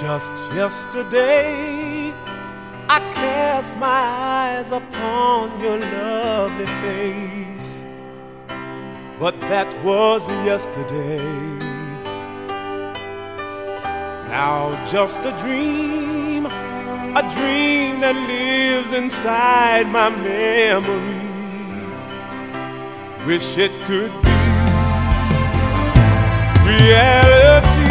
Just yesterday, I cast my eyes upon your lovely face, but that was yesterday. Now just a dream that lives inside my memory. Wish it could be reality.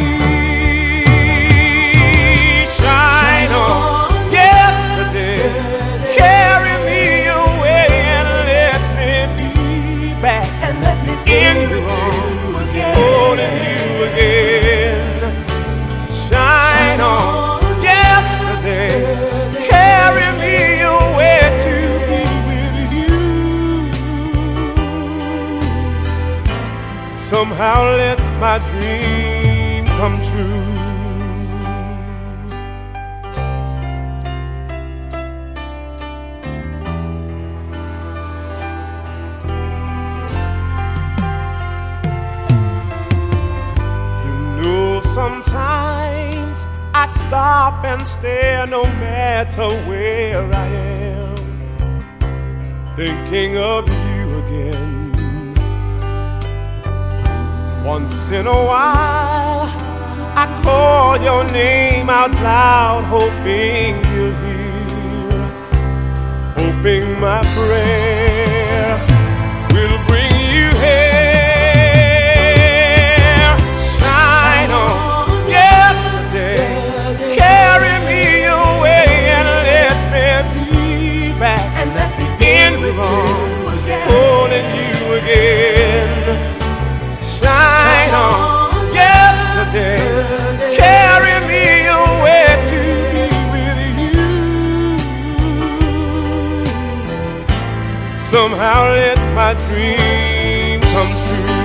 Shine on yesterday, carry me away and let me be back and let me in the room again, holding you again. Shine on yesterday, carry me away to be with you. Somehow let my dream come true. Sometimes I stop and stare no matter where I am, thinking of you again. Once in a while I call your name out loud, hoping you'll hear, hoping my prayer will bring you here. Carry me away and let me be back and let me in the room again, holding you again. Shine on yesterday, carry me away to be with you. Somehow let my dream come true.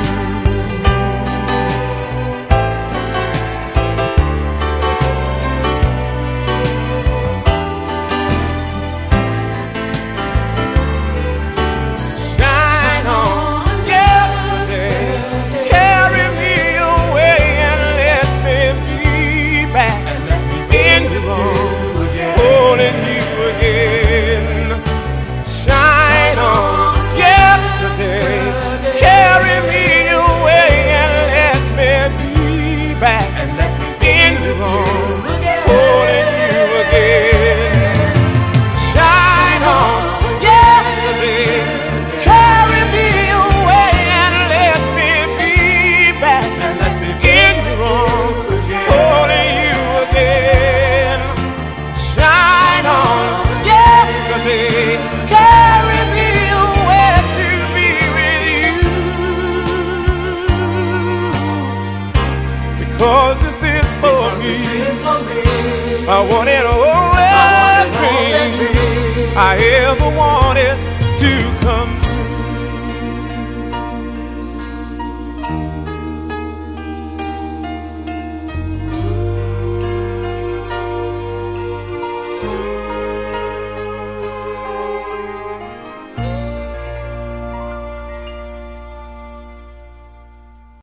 Cause this is for me. I want it all, every dream I ever want.